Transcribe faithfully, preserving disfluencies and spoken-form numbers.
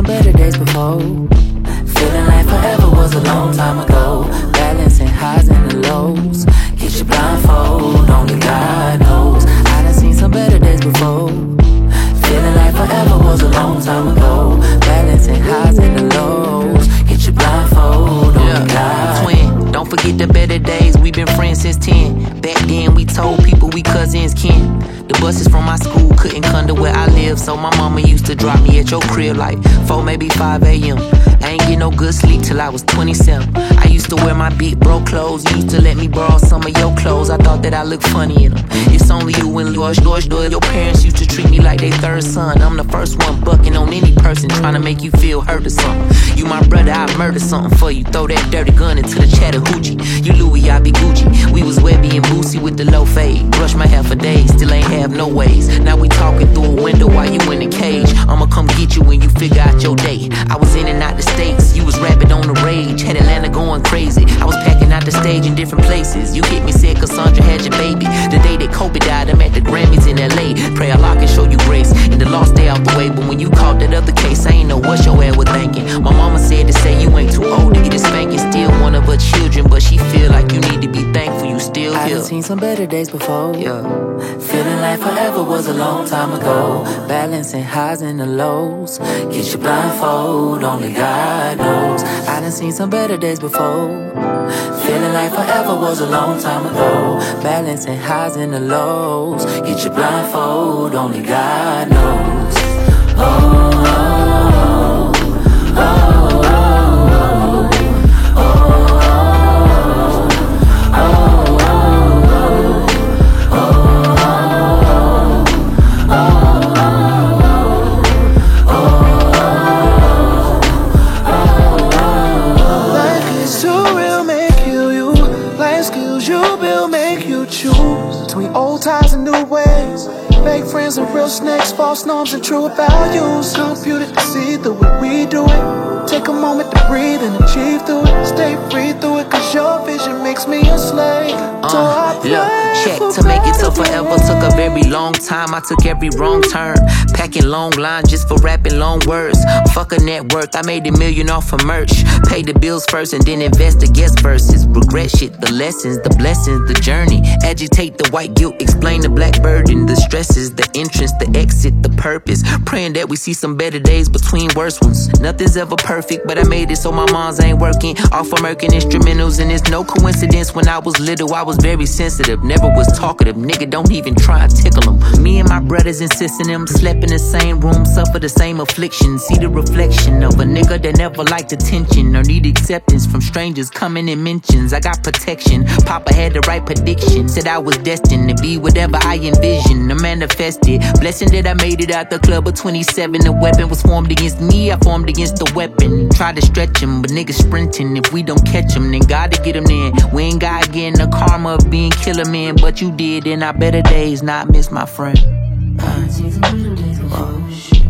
some better days before. Feeling like forever was a long time ago. Balancing highs and the lows. Get your blindfold, only God knows. I done seen some better days before. Feeling like forever was a long time ago. Balancing highs and the lows. Get your blindfold, only yeah. God. Twin, don't forget the better days. We been friends since ten. Back then we told people we cousins kin. The buses from my school couldn't come to where I live, so my mama used to drop me at your crib like four, maybe five a m I ain't get no good sleep till I was twenty-seven. I used to wear my big bro clothes. You used to let me borrow some of your clothes. I thought that I looked funny in them. It's only you and George, George, George. Your parents used to treat me like they third son. I'm the first one bucking on any person trying to make you feel hurt or something. You my brother, I murder something for you. Throw that dirty gun into the Chattahoochee. You Louis, I be Gucci. We was Webby and Boosie with the low fade. Brush my hair for days, still ain't have no ways. Now we talking through a window while you in a cage. I'ma come get you when you figure out your day. I was in and out the States, you was rapping on the rage. Had Atlanta going crazy, I was packing out the stage in different places. You hit me, said Cassandra had your baby. The day that Kobe died, I'm at the Grammys in L A. Pray Allah can show you grace, and the law stay out the way. But when you caught that other case, I ain't know what your ass was thinking. My mama said to say you ain't too old to get a spanking. Still one of her children, but she feel like you need to be thankful you still here. I done seen some better days before. Yeah. Feeling like forever was a long time ago. Balancing highs and the lows. Get your blindfold, only God knows. I done seen some better days before. Feeling like forever was a long time ago. Balancing highs and the lows. Get your blindfold, only God knows. Oh, oh, oh, oh, oh. Fake friends and real snakes, false norms and true values. Computer to see through what we do it. Take a moment to breathe and achieve through it. Stay free through it, cause your vision makes me a slave. So uh, I look, check to make it to forever took a very long time. I took every wrong turn, packing long lines just for rapping long words. Fuck a net worth, I made a million off of merch. Pay the bills first and then invest the guest verses. Regret shit, the lessons, the blessings, the journey. Agitate the white guilt, explain the black burden, the stresses, the entrance, the exit, the purpose. Praying that we see some better days between worse ones. Nothing's ever perfect, but I made it so my mom's ain't working. Off American instrumentals, and it's no coincidence. When I was little, I was very sensitive, never was talkative. Nigga, don't even try and tickle them. Me and my brothers insisting them slept in the same room, suffer the same affliction. See the reflection of a nigga that never liked attention or need acceptance from strangers coming in mentions. I got protection, Papa had the right prediction. Said I was destined to be whatever I envisioned. I manifested, blessing that I made it out the club of twenty-seven. The weapon was formed against me, I formed against the weapon. Tried to stretch him, but niggas sprinting. If we don't catch him, then God to get him in. We ain't got getting the karma of being killer man, but you did in our better days, not miss my friend. I see some better days before.